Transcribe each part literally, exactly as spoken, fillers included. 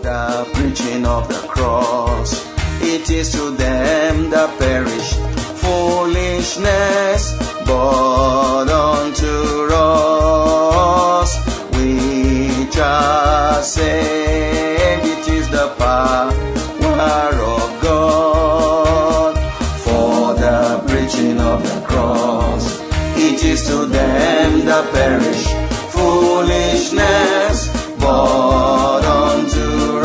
the preaching of the cross. It is to them that perish foolishness, but unto us which are saved it is the power of God. For the preaching of the cross, it is to them that perish foolishness, but unto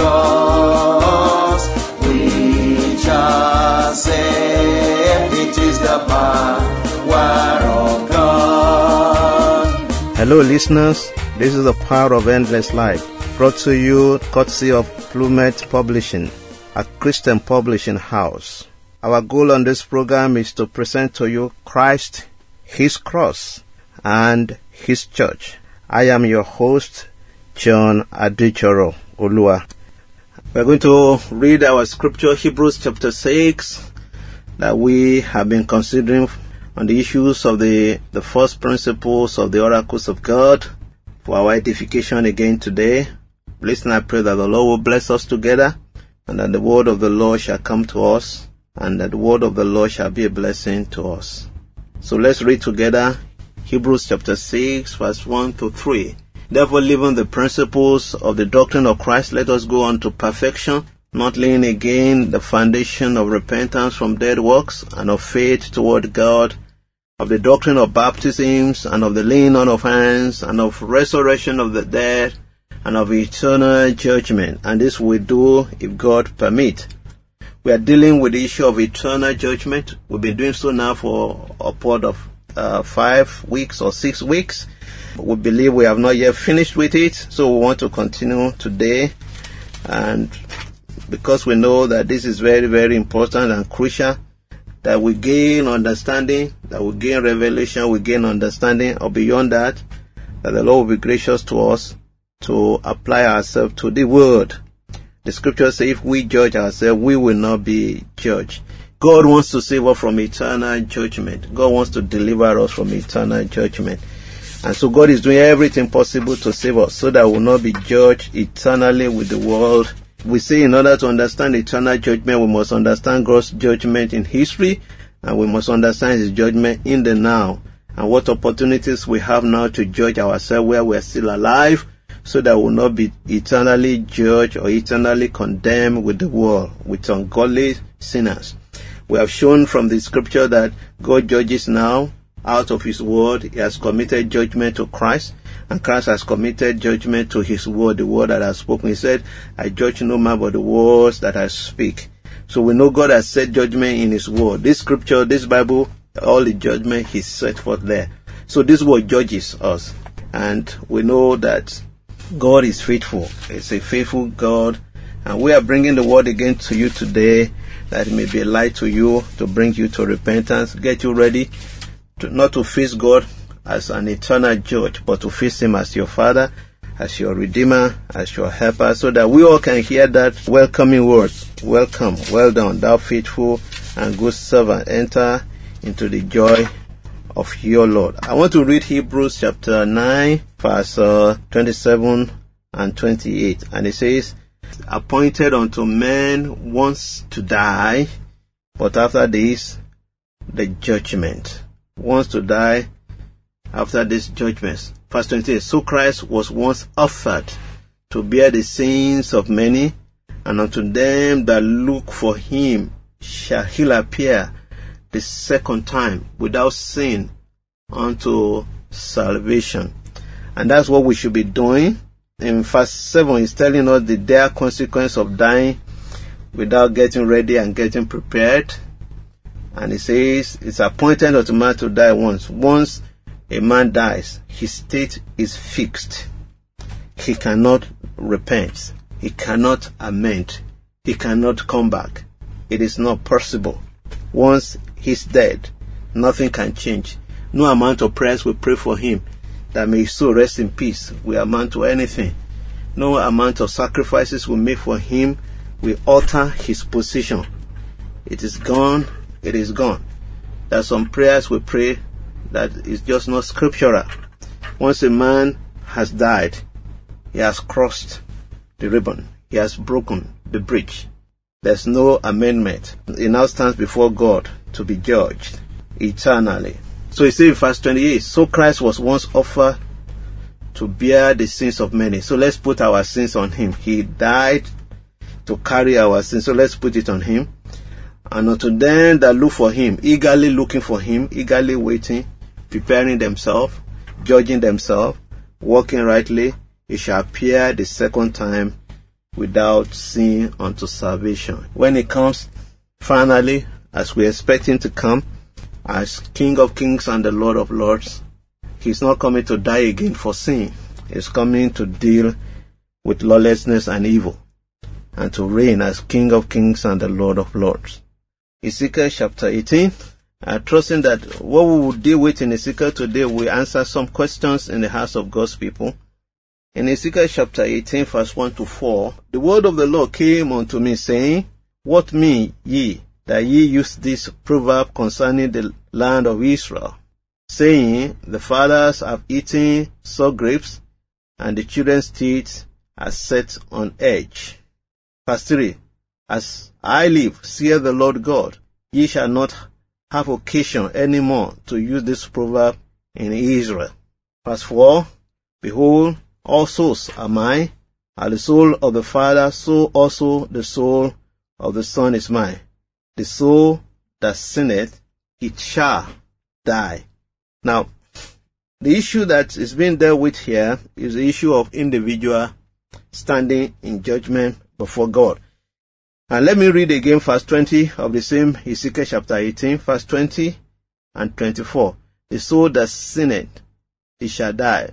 us which are saved it is the power of God. Hello listeners, this is the Power of Endless Life, brought to you courtesy of Plumet Publishing, a Christian publishing house. Our goal on this program is to present to you Christ, His cross, and His church. I am your host, John Adichoro Olua. We're going to read our scripture, Hebrews chapter six, that we have been considering on the issues of the, the first principles of the oracles of God for our edification again today. Listen, I pray that the Lord will bless us together, and that the word of the Lord shall come to us, and that the word of the Lord shall be a blessing to us. So let's read together Hebrews chapter six, verse one to three. Therefore, leaving the principles of the doctrine of Christ, let us go on to perfection, not laying again the foundation of repentance from dead works, and of faith toward God, of the doctrine of baptisms, and of the laying on of hands, and of resurrection of the dead, and of eternal judgment. And this we do if God permit. We are dealing with the issue of eternal judgment. We've been doing so now for upward of uh, five weeks or six weeks. We believe we have not yet finished with it, so we want to continue today. And because we know that this is very, very important and crucial, that we gain understanding, that we gain revelation, we gain understanding, or beyond that, that the Lord will be gracious to us to apply ourselves to the word. The scripture says if we judge ourselves, we will not be judged. God wants to save us from eternal judgment. God wants to deliver us from eternal judgment. And so God is doing everything possible to save us so that we will not be judged eternally with the world. We say in order to understand eternal judgment, we must understand God's judgment in history, and we must understand His judgment in the now, and what opportunities we have now to judge ourselves where we are still alive, so that we will not be eternally judged or eternally condemned with the world, with ungodly sinners. We have shown from the scripture that God judges now out of His word. He has committed judgment to Christ, and Christ has committed judgment to His word, the word that has spoken. He said, I judge no man but the words that I speak. So we know God has set judgment in His word. This scripture, this Bible, all the judgment He set forth there. So this word judges us. And we know that God is faithful. It's a faithful God. And we are bringing the word again to you today, that it may be a light to you, to bring you to repentance, get you ready to not to face God as an eternal judge, but to face Him as your Father, as your Redeemer, as your Helper, so that we all can hear that welcoming word. Welcome, well done, thou faithful and good servant. Enter into the joy of your Lord. I want to read Hebrews chapter nine, verse uh, twenty-seven and twenty-eight. And it says, appointed unto men once to die, but after this, the judgment. Once to die, after this judgment. Verse twenty-eight, so Christ was once offered to bear the sins of many, and unto them that look for Him shall He appear the second time without sin unto salvation. And that's what we should be doing. In verse seven, it's telling us the dire consequence of dying without getting ready and getting prepared. And it says it's appointed unto man to die once. Once a man dies, his state is fixed. He cannot repent. He cannot amend. He cannot come back. It is not possible. Once he's dead, nothing can change. No amount of prayers we pray for him that may his soul rest in peace will amount to anything. No amount of sacrifices we make for him will alter his position. It is gone. It is gone. There are some prayers we pray that is just not scriptural. Once a man has died, he has crossed the ribbon. he has broken the breach. There's no amendment. He now stands before God to be judged eternally. So he says in verse twenty-eight, so Christ was once offered to bear the sins of many. So let's put our sins on him. He died to carry our sins. So let's put it on him. And unto them that look for him, eagerly looking for him, eagerly waiting, preparing themselves, judging themselves, walking rightly, he shall appear the second time without sin unto salvation. When he comes, finally, as we expect him to come, as King of Kings and the Lord of Lords, he's not coming to die again for sin. He's coming to deal with lawlessness and evil, and to reign as King of Kings and the Lord of Lords. Ezekiel chapter eighteen. I'm trusting that what we will deal with in Ezekiel today will answer some questions in the hearts of God's people. In Ezekiel chapter eighteen, verse one to four, the word of the Lord came unto me, saying, what mean ye, that ye use this proverb concerning the land of Israel, saying, the fathers have eaten sour grapes, and the children's teeth are set on edge. Verse three, as I live, saith the Lord God, ye shall not have occasion any more to use this proverb in Israel. Verse four, behold, all souls are mine, and the soul of the Father, so also the soul of the Son is mine. The soul that sinneth, it shall die. Now, the issue that is being dealt with here is the issue of individual standing in judgment before God. And let me read again verse twenty of the same Ezekiel chapter eighteen, verse twenty and twenty-four. The soul that sinneth, it shall die.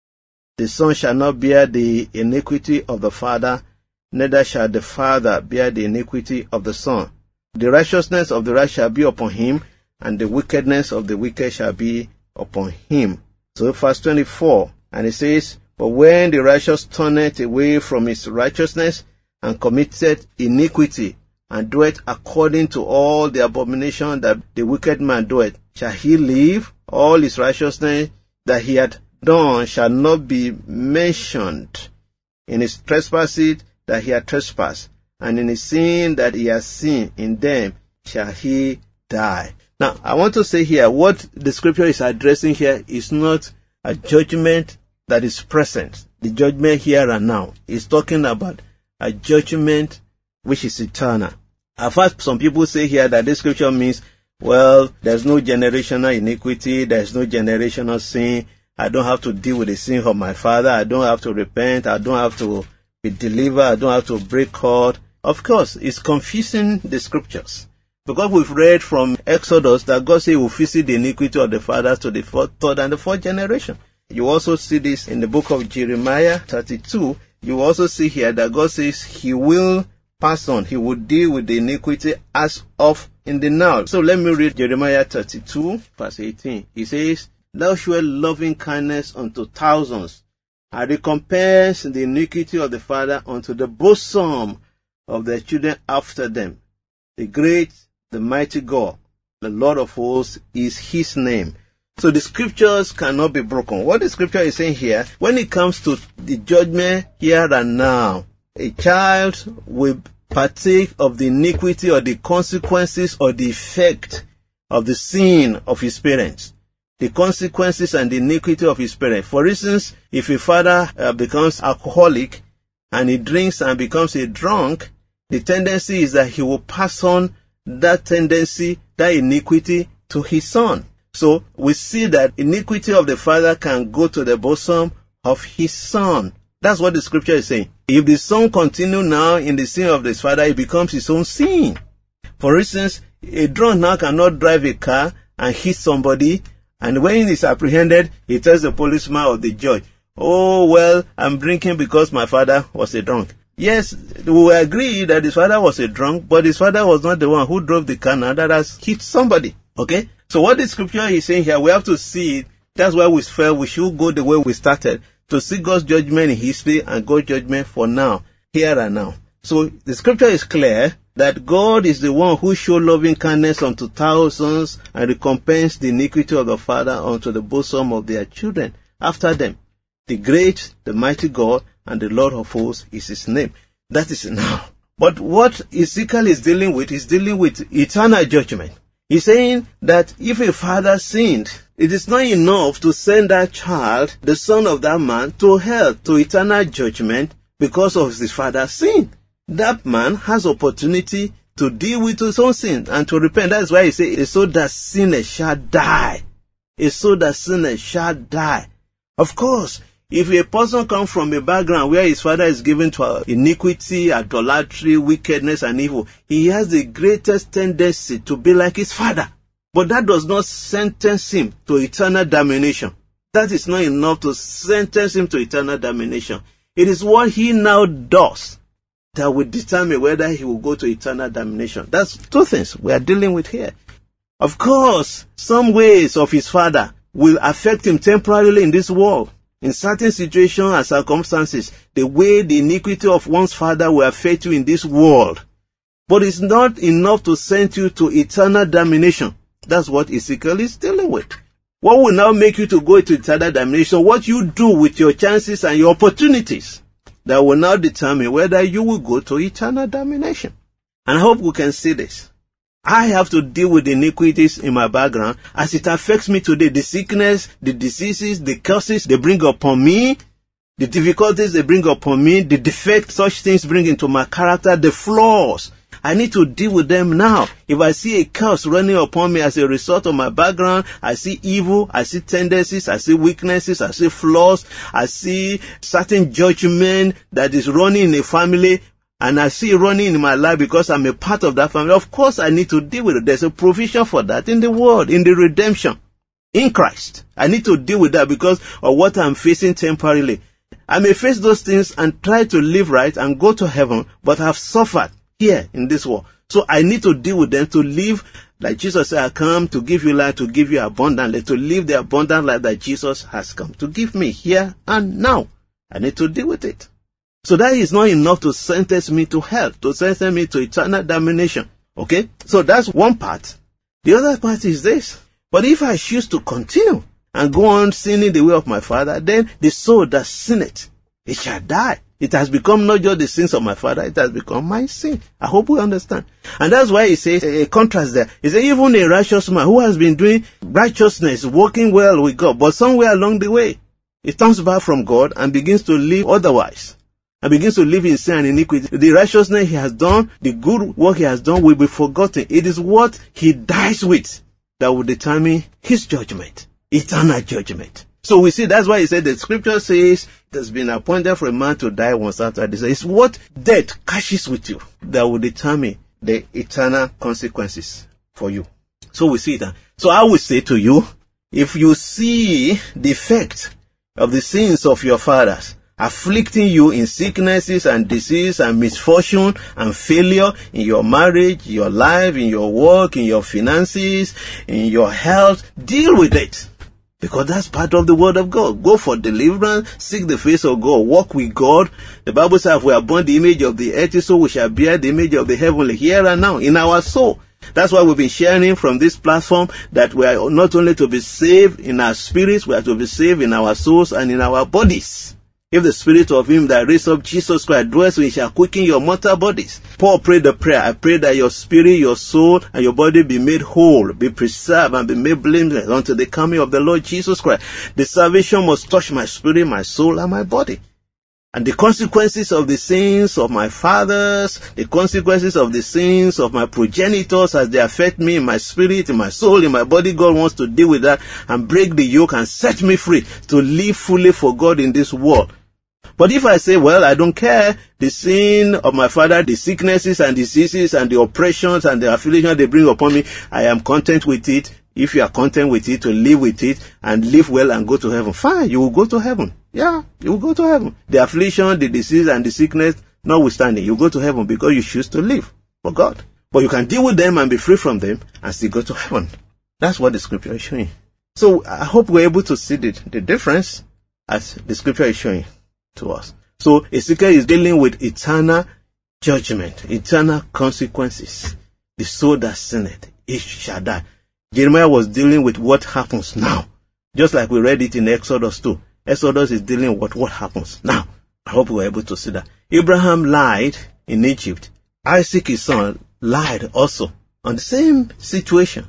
The son shall not bear the iniquity of the father, neither shall the father bear the iniquity of the son. The righteousness of the righteous shall be upon him, and the wickedness of the wicked shall be upon him. So verse twenty-four, and it says, but when the righteous turneth away from his righteousness, and committed iniquity, and doeth according to all the abomination that the wicked man doeth, shall he live? All his righteousness that he had done shall not be mentioned. In his trespasses that he had trespassed, and in his sin that he has sinned, in them shall he die. Now, I want to say here, what the scripture is addressing here is not a judgment that is present. The judgment here and now is talking about a judgment which is eternal. At first, some people say here that this scripture means, well, there's no generational iniquity, there's no generational sin, I don't have to deal with the sin of my father, I don't have to repent, I don't have to be delivered, I don't have to break court. Of course, it's confusing the scriptures. Because we've read from Exodus that God said he will visit the iniquity of the fathers to the fourth, third, and the fourth generation. You also see this in the book of Jeremiah thirty-two. You also see here that God says he will pass on. He will deal with the iniquity as of in the now. So let me read Jeremiah thirty-two, verse eighteen. He says, thou shalt loving kindness unto thousands, and recompense the iniquity of the father unto the bosom of their children after them. The great, the mighty God, the Lord of hosts is his name. So the scriptures cannot be broken. What the scripture is saying here, when it comes to the judgment here and now, a child will partake of the iniquity or the consequences or the effect of the sin of his parents. The consequences and the iniquity of his parents. For instance, if a father uh, becomes alcoholic and he drinks and becomes a drunk, the tendency is that he will pass on that tendency, that iniquity to his son. So we see that iniquity of the father can go to the bosom of his son. That's what the scripture is saying. If the son continues now in the sin of his father, it becomes his own sin. For instance, a drunk now cannot drive a car and hit somebody, and when he is apprehended, he tells the policeman or the judge, oh, well, I'm drinking because my father was a drunk. Yes, we agree that his father was a drunk, but his father was not the one who drove the car now that has hit somebody. Okay? So what the scripture is saying here, we have to see it. That's why we felt we should go the way we started, to see God's judgment in history and God's judgment for now, here and now. So the scripture is clear that God is the one who showed loving kindness unto thousands and recompensed the iniquity of the father unto the bosom of their children after them. The great, the mighty God, and the Lord of hosts is his name. That is now. But what Ezekiel is dealing with is dealing with eternal judgment. He's saying that if a father sinned, it is not enough to send that child, the son of that man, to hell, to eternal judgment because of his father's sin. That man has opportunity to deal with his own sin and to repent. That's why he says, a soul that sinneth shall die. A soul that sinneth shall die. Of course, if a person comes from a background where his father is given to iniquity, idolatry, wickedness, and evil, he has the greatest tendency to be like his father. But that does not sentence him to eternal damnation. That is not enough to sentence him to eternal damnation. It is what he now does that will determine whether he will go to eternal damnation. That's two things we are dealing with here. Of course, some ways of his father will affect him temporarily in this world. In certain situations and circumstances, the way the iniquity of one's father will affect you in this world. But it's not enough to send you to eternal damnation. That's what Ezekiel is dealing with. What will now make you to go to eternal damnation? What you do with your chances and your opportunities that will now determine whether you will go to eternal damnation. And I hope we can see this. I have to deal with the iniquities in my background as it affects me today. The sickness, the diseases, the curses they bring upon me, the difficulties they bring upon me, the defects such things bring into my character, the flaws. I need to deal with them now. If I see a curse running upon me as a result of my background, I see evil, I see tendencies, I see weaknesses, I see flaws, I see certain judgment that is running in a family, and I see it running in my life because I'm a part of that family. Of course, I need to deal with it. There's a provision for that in the world, in the redemption, in Christ. I need to deal with that because of what I'm facing temporarily. I may face those things and try to live right and go to heaven, but have suffered here in this world. So I need to deal with them to live like Jesus said, I come to give you life, to give you abundantly, to live the abundant life that Jesus has come to give me here and now. I need to deal with it. So that is not enough to sentence me to hell, to sentence me to eternal damnation. Okay? So that's one part. The other part is this. But if I choose to continue and go on sinning the way of my father, then the soul that sinneth, it shall die. It has become not just the sins of my father, it has become my sin. I hope we understand. And that's why he says, a contrast there. He says, even a righteous man who has been doing righteousness, working well with God, but somewhere along the way, he turns back from God and begins to live otherwise. And begins to live in sin and iniquity. The righteousness he has done, the good work he has done will be forgotten. It is what he dies with that will determine his judgment, eternal judgment. So we see that's why he said the scripture says it has been appointed for a man to die once after this. It's what death catches with you that will determine the eternal consequences for you. So we see that. So I will say to you, if you see the effect of the sins of your fathers afflicting you in sicknesses and disease and misfortune and failure in your marriage, your life, in your work, in your finances, in your health, deal with it. Because that's part of the word of God. Go for deliverance, seek the face of God, walk with God. The Bible says, if we are born the image of the earth, so we shall bear the image of the heavenly here and now in our soul. That's why we've been sharing from this platform that we are not only to be saved in our spirits, we are to be saved in our souls and in our bodies. If the spirit of him that raised up Jesus Christ dwells, we shall quicken your mortal bodies. Paul prayed the prayer, I pray that your spirit, your soul, and your body be made whole, be preserved, and be made blameless until the coming of the Lord Jesus Christ. The salvation must touch my spirit, my soul, and my body. And the consequences of the sins of my fathers, the consequences of the sins of my progenitors as they affect me in my spirit, in my soul, in my body, God wants to deal with that and break the yoke and set me free to live fully for God in this world. But if I say, well, I don't care, the sin of my father, the sicknesses and diseases and the oppressions and the affliction they bring upon me, I am content with it. If you are content with it, to live with it and live well and go to heaven, fine, you will go to heaven. Yeah, you will go to heaven. The affliction, the disease and the sickness, notwithstanding, you go to heaven because you choose to live for God. But you can deal with them and be free from them and still go to heaven. That's what the scripture is showing. So I hope we're able to see the, the difference as the scripture is showing to us. So Ezekiel is dealing with eternal judgment, eternal consequences. The soul that sinneth, it shall die. Jeremiah was dealing with what happens now. Just like we read it in Exodus two. Exodus is dealing with what happens now. I hope we were able to see that. Abraham lied in Egypt. Isaac, his son, lied also on the same situation.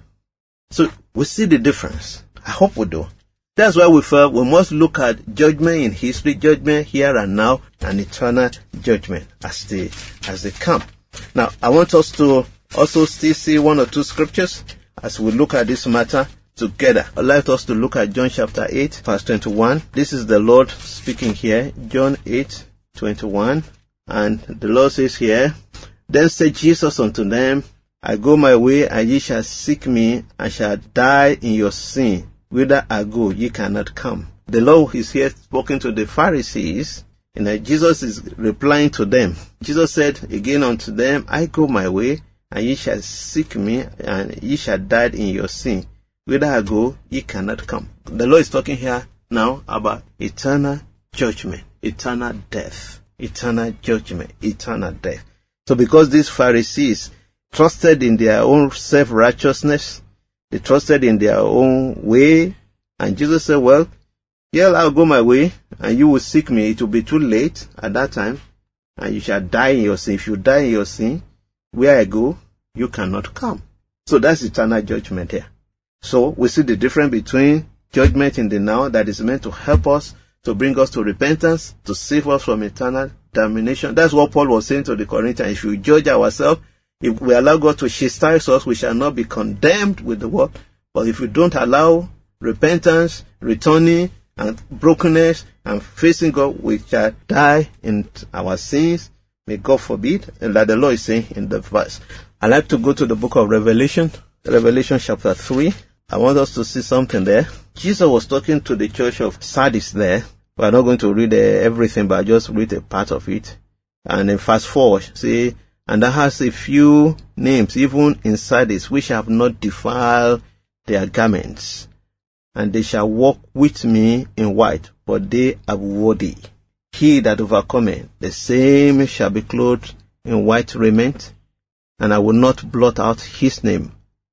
So we see the difference. I hope we do. That's why we felt we must look at judgment in history, judgment here and now, and eternal judgment as they, as they come. Now, I want us to also still see one or two scriptures as we look at this matter together. I'd like us to look at John chapter eight, verse twenty-one. This is the Lord speaking here, John eight, twenty-one. And the Lord says here, Then said Jesus unto them, I go my way, and ye shall seek me, and shall die in your sin. Whither I go, ye cannot come. The Lord is here speaking to the Pharisees, and uh, Jesus is replying to them. Jesus said again unto them, I go my way, and ye shall seek me, and ye shall die in your sin. Whither I go, ye cannot come. The Lord is talking here now about eternal judgment, eternal death, eternal judgment, eternal death. So because these Pharisees trusted in their own self-righteousness, they trusted in their own way, and Jesus said, well, yeah, I'll go my way, and you will seek me. It will be too late at that time, and you shall die in your sin. If you die in your sin, where I go, you cannot come. So that's eternal judgment here. So we see the difference between judgment in the now that is meant to help us, to bring us to repentance, to save us from eternal damnation. That's what Paul was saying to the Corinthians. If we judge ourselves, if we allow God to chastise us, we shall not be condemned with the world. But if we don't allow repentance, returning, and brokenness, and facing God, we shall die in our sins. May God forbid. And like the Lord is saying in the verse. I like to go to the book of Revelation, Revelation chapter three. I want us to see something there. Jesus was talking to the church of Sardis there. We are not going to read uh, everything, but I just read a part of it. And in verse four, see, and thou hast a few names, even in Sardis, which have not defiled their garments. And they shall walk with me in white, for they are worthy. He that overcometh, the same shall be clothed in white raiment, and I will not blot out his name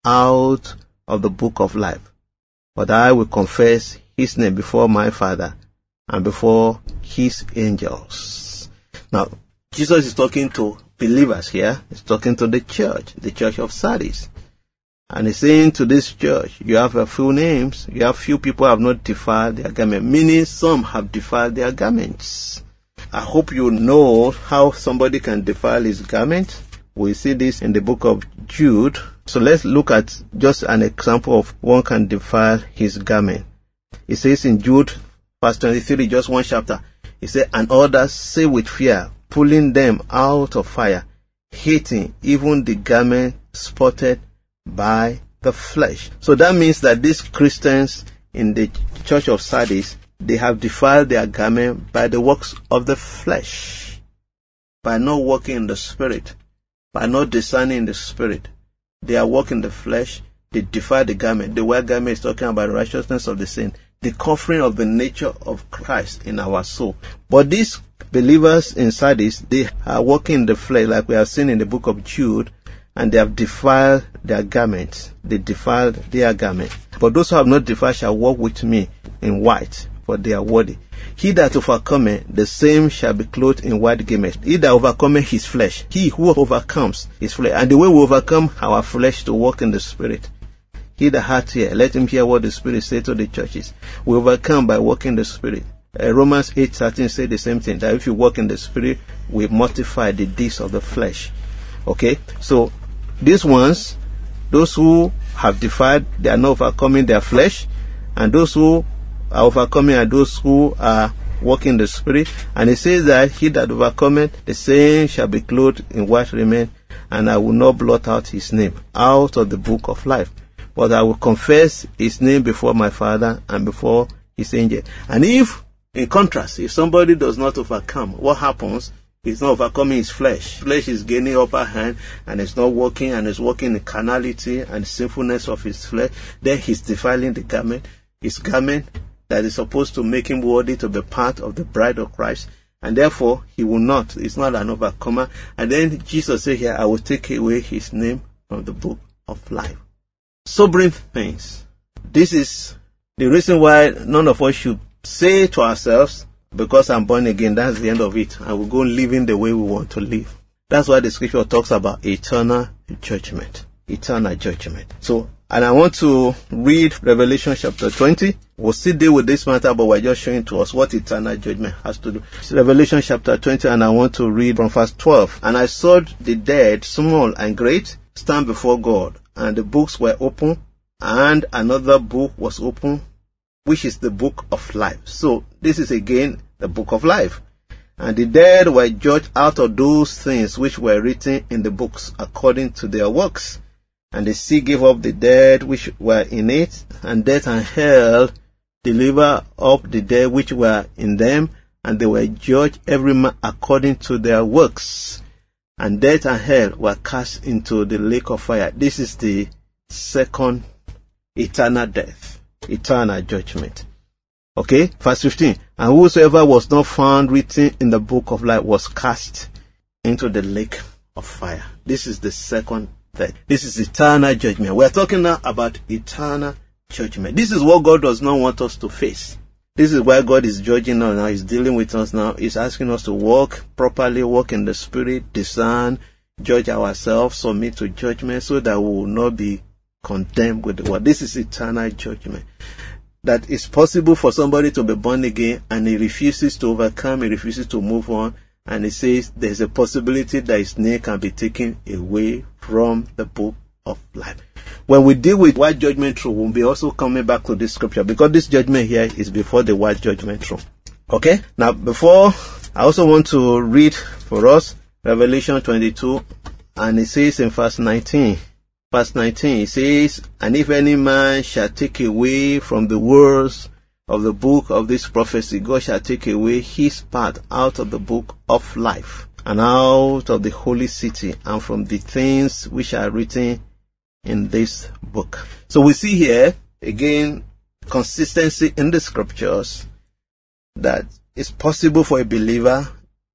out of the book of life. But I will confess his name before my Father and before his angels. Now, Jesus is talking to believers here. He's talking to the church, the church of Sardis. And he's saying to this church, you have a few names, you have few people have not defiled their garment, meaning some have defiled their garments. I hope you know how somebody can defile his garment. We see this in the book of Jude. So let's look at just an example of one can defile his garment. It says in Jude, verse twenty-three, just one chapter, it says, and others say with fear, pulling them out of fire, hating even the garment spotted by the flesh. So that means that these Christians in the church of Sardis, they have defiled their garment by the works of the flesh, by not walking in the Spirit, by not discerning the Spirit. They are walking the flesh, they defile the garment. The white garment is talking about the righteousness of the saint, the covering of the nature of Christ in our soul. But these believers in Sardis, they are walking in the flesh, like we have seen in the book of Jude, and they have defiled their garments. They defiled their garment. But those who have not defiled shall walk with me in white, for they are worthy. He that overcometh, the same shall be clothed in white garments. He that overcometh his flesh, he who overcomes his flesh. And the way we overcome our flesh to walk in the Spirit. He that hath ear, let him hear what the Spirit says to the churches. We overcome by walking in the Spirit. Uh, Romans eight thirteen say the same thing, that if you walk in the Spirit, we mortify the deeds of the flesh. Okay, so these ones, those who have defied, they are not overcoming their flesh, and those who are overcoming are those who are walking in the Spirit. And it says that he that overcometh, the same shall be clothed in white raiment, and I will not blot out his name out of the book of life, but I will confess his name before my Father and before his angel. And if, in contrast, if somebody does not overcome, what happens? He's not overcoming his flesh. Flesh is gaining upper hand, and it's not working, and is working in carnality and sinfulness of his flesh. Then he's defiling the garment, his garment that is supposed to make him worthy to be part of the bride of Christ. And therefore, he will not. He's not an overcomer. And then Jesus said here, I will take away his name from the book of life. Sobering things. This is the reason why none of us should say to ourselves, because I'm born again, that's the end of it. And we go living the way we want to live. That's why the scripture talks about eternal judgment. Eternal judgment. So, and I want to read Revelation chapter twenty. We'll still deal with this matter, but we're just showing to us what eternal judgment has to do. It's Revelation chapter twenty, and I want to read from verse twelve. And I saw the dead, small and great, stand before God, and the books were open, and another book was open, which is the book of life. So, this is again the book of life. And the dead were judged out of those things which were written in the books according to their works. And the sea gave up the dead which were in it, and death and hell delivered up the dead which were in them, and they were judged every man according to their works. And death and hell were cast into the lake of fire. This is the second eternal death, eternal judgment. Okay, verse fifteen. And whosoever was not found written in the book of life was cast into the lake of fire. This is the second death. This is eternal judgment. We are talking now about eternal judgment. This is what God does not want us to face. This is why God is judging us now. He's dealing with us now. He's asking us to walk properly, walk in the Spirit, discern, judge ourselves, submit to judgment, so that we will not be condemned with the word. This is eternal judgment. That it's possible for somebody to be born again and he refuses to overcome, he refuses to move on, and he says there's a possibility that his name can be taken away from the book of life. When we deal with white judgment throne, we'll be also coming back to this scripture, because this judgment here is before the white judgment throne. Okay? Now, before, I also want to read for us Revelation twenty-two, and it says in verse nineteen, verse nineteen, it says, and if any man shall take away from the words of the book of this prophecy, God shall take away his part out of the book of life, and out of the holy city, and from the things which are written in this book. So we see here, again, consistency in the scriptures, that it's possible for a believer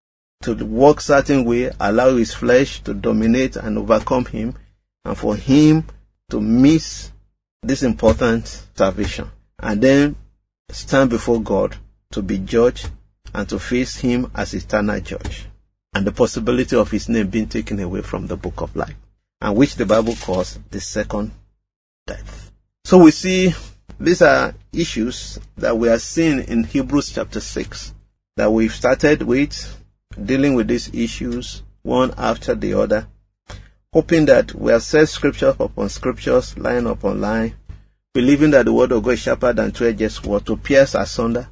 to walk certain way, allow his flesh to dominate and overcome him, and for him to miss this important salvation, and then stand before God to be judged and to face him as eternal judge, and the possibility of his name being taken away from the book of life, and which the Bible calls the second death. So we see these are issues that we are seeing in Hebrews chapter six, that we've started with, dealing with these issues one after the other, hoping that we have said scripture upon scriptures, line upon line, believing that the word of God is sharper than two-edged sword, to pierce asunder,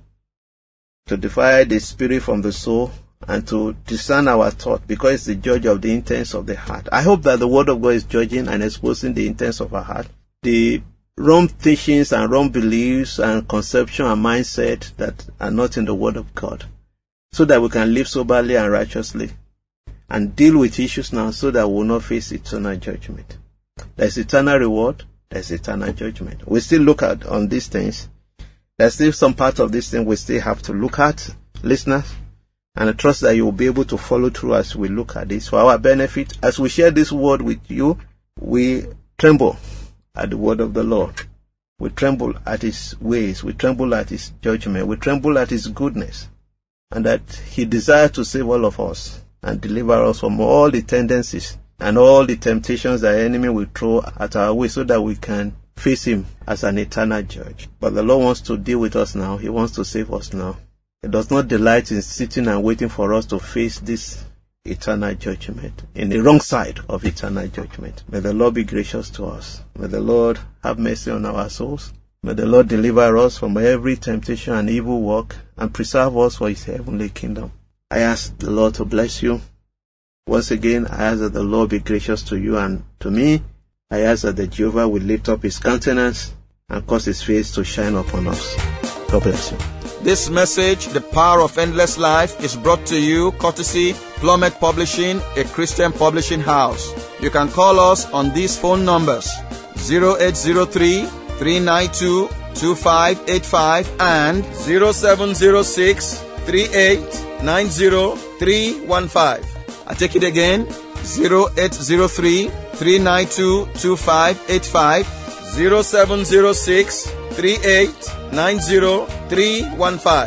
to divide the spirit from the soul, and to discern our thought, because it's the judge of the intents of the heart. I hope that the word of God is judging and exposing the intents of our heart, the wrong teachings and wrong beliefs and conception and mindset that are not in the word of God, so that we can live soberly and righteously and deal with issues now, so that we will not face eternal judgment. There's eternal reward, there's eternal judgment. We still look at on these things. There's still some part of this thing we still have to look at, listeners, and I trust that you will be able to follow through as we look at this for our benefit. As we share this word with you, we tremble at the word of the Lord. We tremble at his ways. We tremble at his judgment. We tremble at his goodness, and that he desires to save all of us and deliver us from all the tendencies and all the temptations that the enemy will throw at our way, so that we can face him as an eternal judge. But the Lord wants to deal with us now. He wants to save us now. He does not delight in sitting and waiting for us to face this eternal judgment, in the wrong side of eternal judgment. May the Lord be gracious to us. May the Lord have mercy on our souls. May the Lord deliver us from every temptation and evil work, and preserve us for his heavenly kingdom. I ask the Lord to bless you. Once again, I ask that the Lord be gracious to you and to me. I ask that the Jehovah will lift up his countenance and cause his face to shine upon us. God bless you. This message, The Power of Endless Life, is brought to you courtesy Plummet Publishing, a Christian publishing house. You can call us on these phone numbers: zero eight zero three, three nine two, two five eight five and zero seven zero six, three eight nine zero, three one five. I take it again: zero eight zero three, three nine two, two five eight five, zero seven zero six, three eight nine zero, three one five.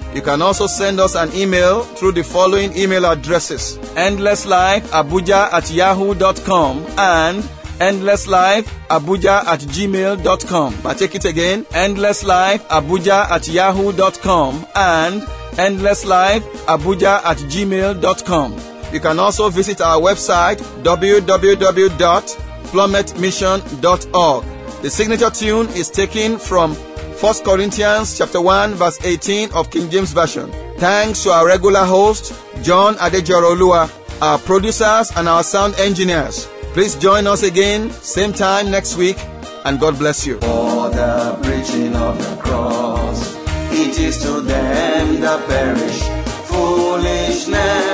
You can also send us an email through the following email addresses: endlesslifeabuja at yahoo dot com and endlesslifeabuja at gmail dot com. I take it again: endlesslifeabuja at yahoo dot com and endlesslifeabuja at gmail dot com. You can also visit our website w w w dot plummet mission dot org. The signature tune is taken from First Corinthians chapter one verse eighteen of King James Version. Thanks to our regular host, John Adejorolua, our producers and our sound engineers. Please join us again, same time next week, and God bless you. For the preaching of the cross, it is to them that perish foolishness.